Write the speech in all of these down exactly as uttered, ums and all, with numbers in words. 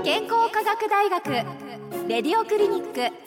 健康科学大学レディオクリニック、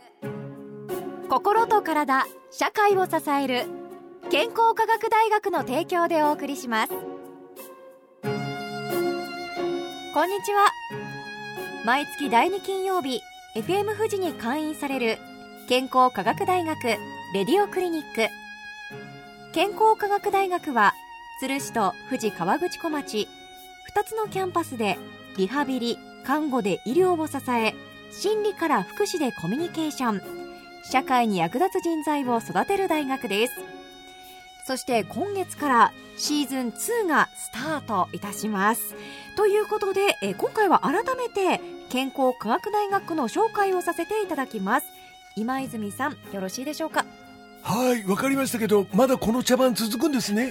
心と体、社会を支える健康科学大学の提供でお送りします。こんにちは。毎月だいに金曜日 エフエム 富士に会員される健康科学大学レディオクリニック。健康科学大学は鶴市と富士河口湖町ふたつのキャンパスでリハビリ、看護で医療を支え、心理から福祉でコミュニケーション、社会に役立つ人材を育てる大学です。そして今月からシーズンツーがスタートいたします。ということで、え今回は改めて健康科学大学の紹介をさせていただきます。今泉さん、よろしいでしょうか。 はい、わかりましたけど、まだこの茶番続くんですね。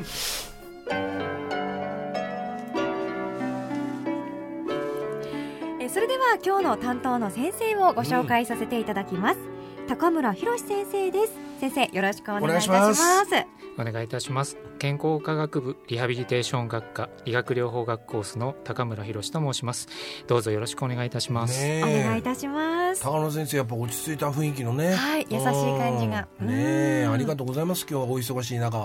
えそれでは今日の担当の先生をご紹介させていただきます。うん、高村博先生です。先生、よろしくお願いいたします。 お願いいたします。健康科学部リハビリテーション学科理学療法学コースの高村博と申します。どうぞよろしくお願いいたします。 お願いいたします。 高野先生、やっぱ落ち着いた雰囲気のね、 はい、優しい感じがね、ありがとうございます。今日はお忙しい中、はい、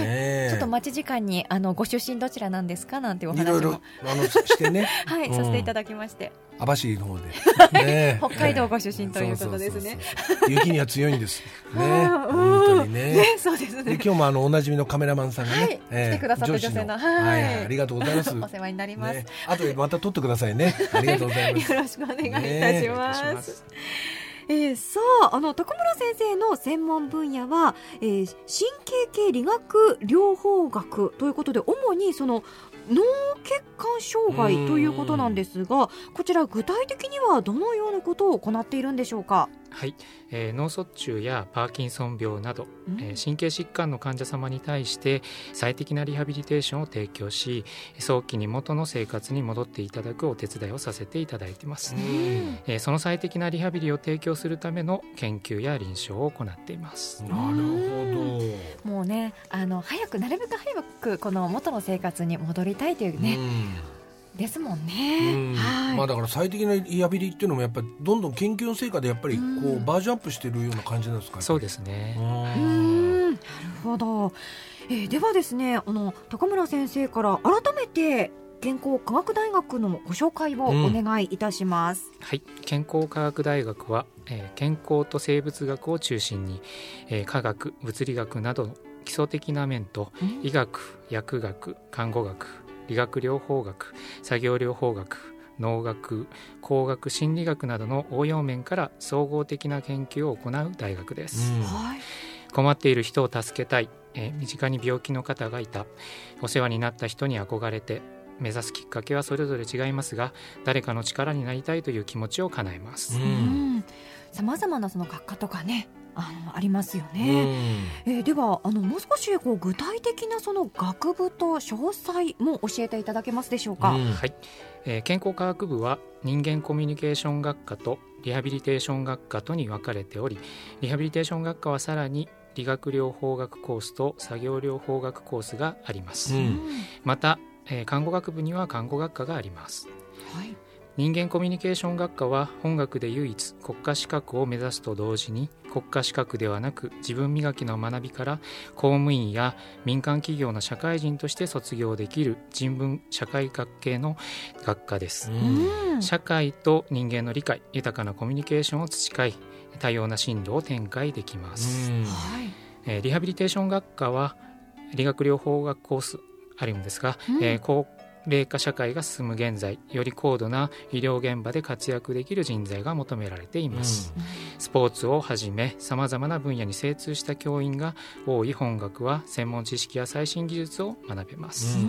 ね、ちょっと待ち時間にあのご出身どちらなんですかなんてお話もいろいろあのしてねはい、うん、させていただきまして、 網走の方で、ね、 北海道ご出身ということですね。 雪には強いんですね、本当にね。 ね、そうですね。 で今日もあのおなじみのカメラマンさんがね、 はい、えー、来てくださった女性の、はいはいはい、ありがとうございます。 お世話になります。 ね、あとでまた撮ってくださいね。ありがとうございます。 よろしくお願いいたします。ね、えー、さあ、あの高村先生の専門分野は、えー、神経系理学療法学ということで、主にその脳血管障害ということなんですが、こちら具体的にはどのようなことを行っているんでしょうか。 はい、えー、脳卒中やパーキンソン病など、えー、神経疾患の患者様に対して最適なリハビリテーションを提供し、早期に元の生活に戻っていただくお手伝いをさせていただいています。えー、その最適なリハビリを提供するための研究や臨床を行っています。 なるほど。もうね、あの早くなるべく早くこの元の生活に戻りたいというね、ですもんね。はい、 まあ、だから最適なリハビリっていうのもやっぱりどんどん研究の成果でやっぱりこうバージョンアップしてるような感じなんですか。 そうですね。 うん、なるほど。えー、ではですね、あの高村先生から改めて健康科学大学のご紹介をお願いいたします。 うん、はい、健康科学大学は、えー、健康と生物学を中心に、えー、科学、物理学などの基礎的な面と、うん、医学、薬学、看護学、理学療法学、作業療法学、農学、工学、心理学などの応用面から総合的な研究を行う大学です。うん、はい、困っている人を助けたい、えー、身近に病気の方がいた、お世話になった人に憧れて、目指すきっかけはそれぞれ違いますが、誰かの力になりたいという気持ちを叶えます。 さまざまなその学科とかね、あのありますよね。えー、ではあのもう少しこう具体的なその学部と詳細も教えていただけますでしょうか。 はい、えー、健康科学部は人間コミュニケーション学科とリハビリテーション学科とに分かれており、リハビリテーション学科はさらに理学療法学コースと作業療法学コースがあります。うん、また、えー、看護学部には看護学科があります。はい、人間コミュニケーション学科は本学で唯一国家資格を目指すと同時に、国家資格ではなく自分磨きの学びから公務員や民間企業の社会人として卒業できる人文社会学系の学科です。うん、社会と人間の理解、豊かなコミュニケーションを培い、多様な進路を展開できます。うん、えー、リハビリテーション学科は理学療法学コースあるんですが、うん、えー、高齢化社会が進む現在、より高度な医療現場で活躍できる人材が求められています。うん、スポーツをはじめさまざまな分野に精通した教員が多い本学は専門知識や最新技術を学べます。うん、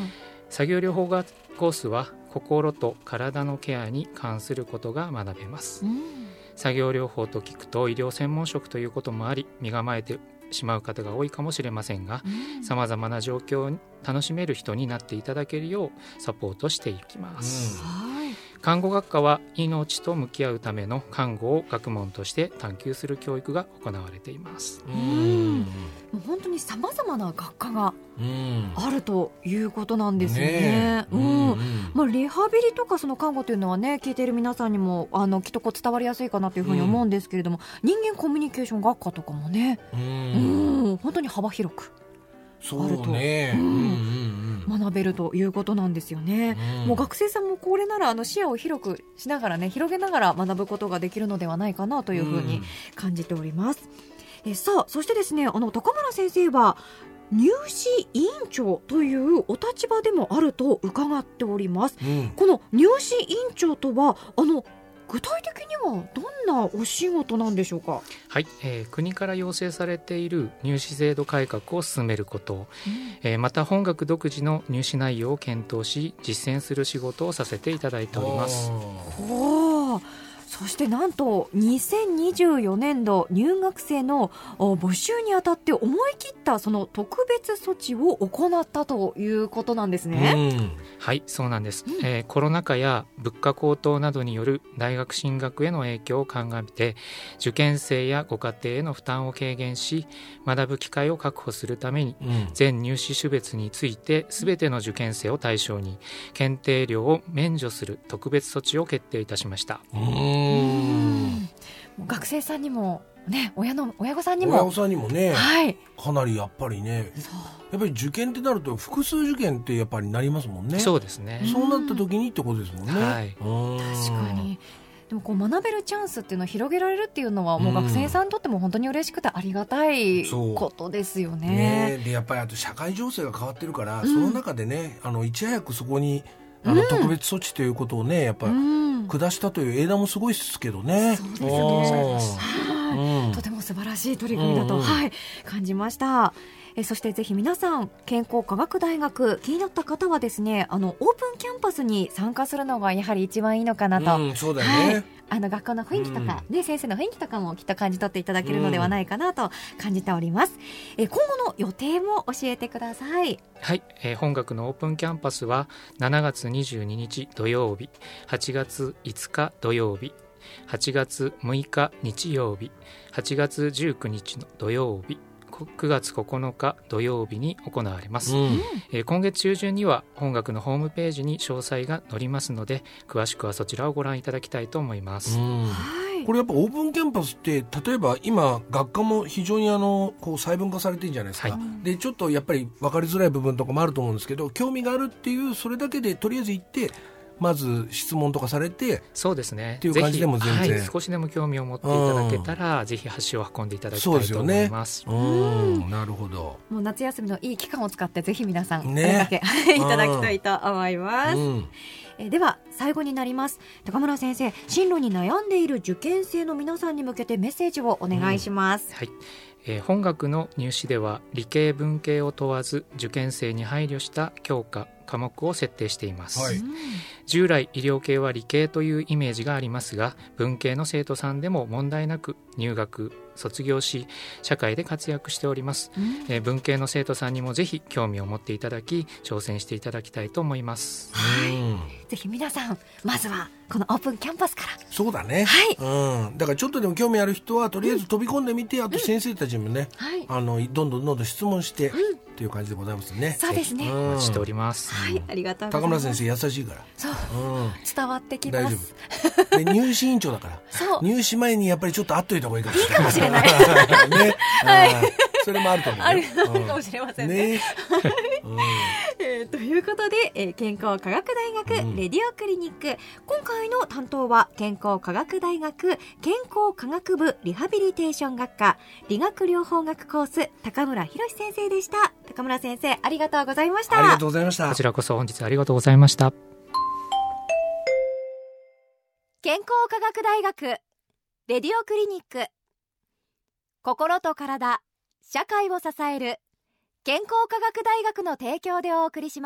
作業療法学コースは心と体のケアに関することが学べます。うん、作業療法と聞くと医療専門職ということもあり、身構えてしまう方が多いかもしれませんが、さまざまな状況を楽しめる人になっていただけるようサポートしていきます。うん、 看護学科は命と向き合うための看護を学問として探求する教育が行われています。 うん、もう本当にさまざまな学科があるということなんですよね。ねうんうん、まあ、リハビリとかその看護というのはね、聞いている皆さんにもあのきっとこう伝わりやすいかなというふうに思うんですけれども、うん、人間コミュニケーション学科とかもね、うんうん、本当に幅広くあると、ねうんうんうん、学べるということなんですよね。うん、もう学生さんもこれならあの視野を広くしながらね、広げながら学ぶことができるのではないかなというふうに感じております。うん、えさあそしてですね、あの高村先生は入試委員長というお立場でもあると伺っております。うん、この入試委員長とはあの具体的にはどんなお仕事なんでしょうか。 はい、えー、国から要請されている入試制度改革を進めること、うんえー、また本学独自の入試内容を検討し実践する仕事をさせていただいております。 おー、そしてなんとにせんにじゅうよねんど入学生の募集にあたって思い切ったその特別措置を行ったということなんですね。うん、 はいそうなんです、うんえー、コロナ禍や物価高騰などによる大学進学への影響を鑑みて受験生やご家庭への負担を軽減し学ぶ機会を確保するために、うん、全入試種別について全ての受験生を対象に検定料を免除する特別措置を決定いたしました。うんうん学生さんにも、ね、親の親御さんにも親御さんにもね、 はい、 かなりやっぱりねやっぱり受験ってなると複数受験ってやっぱりなりますもんね。 そうですね。 そうなった時にってことですもんね。はい、 確かに。でもこう学べるチャンスっていうのを広げられるっていうのはもう学生さんにとっても本当に嬉しくてありがたいことですよ ね, ねでやっぱりあと社会情勢が変わってるから、うん、その中でねあのいち早くそこにあの特別措置ということをねやっぱり下したという枝もすごいですけどね。 そうですね、うん、とても素晴らしい取り組みだと、うんうんはい、感じました。えそしてぜひ皆さん健康科学大学気になった方はですねあのオープンキャンパスに参加するのがやはり一番いいのかなと、 うん、そうだよね、はい、 あの学校の雰囲気とか、うんね、先生の雰囲気とかもきっと感じ取っていただけるのではないかなと感じております。うん、え今後の予定も教えてください。 はい、えー、本学のオープンキャンパスはしちがつにじゅうににち土曜日、はちがついつか土曜日、はちがつむいか日曜日、はちがつじゅうくにちの土曜日、くがつここのか土曜日に行われます。うんえー、今月中旬には本学のホームページに詳細が載りますので詳しくはそちらをご覧いただきたいと思います。うんこれやっぱオープンキャンパスって例えば今学科も非常にあのこう細分化されてるんじゃないですか、はい、でちょっとやっぱり分かりづらい部分とかもあると思うんですけど興味があるっていうそれだけでとりあえず行ってまず質問とかされてそうですねっていう感じでも全然、 はい、少しでも興味を持っていただけたら、うん、ぜひ足を運んでいただきたいと思います。 そうですよね。うん、なるほど。 もう夏休みのいい期間を使ってぜひ皆さん、ね、これだけいただきたいと思います。うんえでは最後になります。高村先生、進路に悩んでいる受験生の皆さんに向けてメッセージをお願いします。 うんはいえー、本学の入試では理系文系を問わず受験生に配慮した教科科目を設定しています。はい、従来医療系は理系というイメージがありますが文系の生徒さんでも問題なく入学卒業し社会で活躍しております。うんえー、文系の生徒さんにもぜひ興味を持っていただき挑戦していただきたいと思います。 はい、ぜひ皆さんまずはこのオープンキャンパスから。 そうだね、はいうん、だからちょっとでも興味ある人はとりあえず飛び込んでみて、うん、あと先生たちにもね、うんはい、あのどんどんどんどん質問して、うん、っていう感じでございますね。 そうですね、 お待ちしております。 はい、ありがとうございます。 高村先生優しいから。 そう、うん、伝わってきます。 大丈夫で入試委員長だからそう入試前にやっぱりちょっと会っといた方がいいかもしれない。 いいかもしれないね、 はいそれもあると思うよ。 あるかもしれませんね。ねうんえー、ということで、えー、健康科学大学、うん、レディオクリニック今回の担当は健康科学大学健康科学部リハビリテーション学科理学療法学コース高村博先生でした。高村先生ありがとうございました。 ありがとうございました。 こちらこそ本日ありがとうございました。 健康科学大学レディオクリニック心と体社会を支える健康科学大学の提供でお送りします。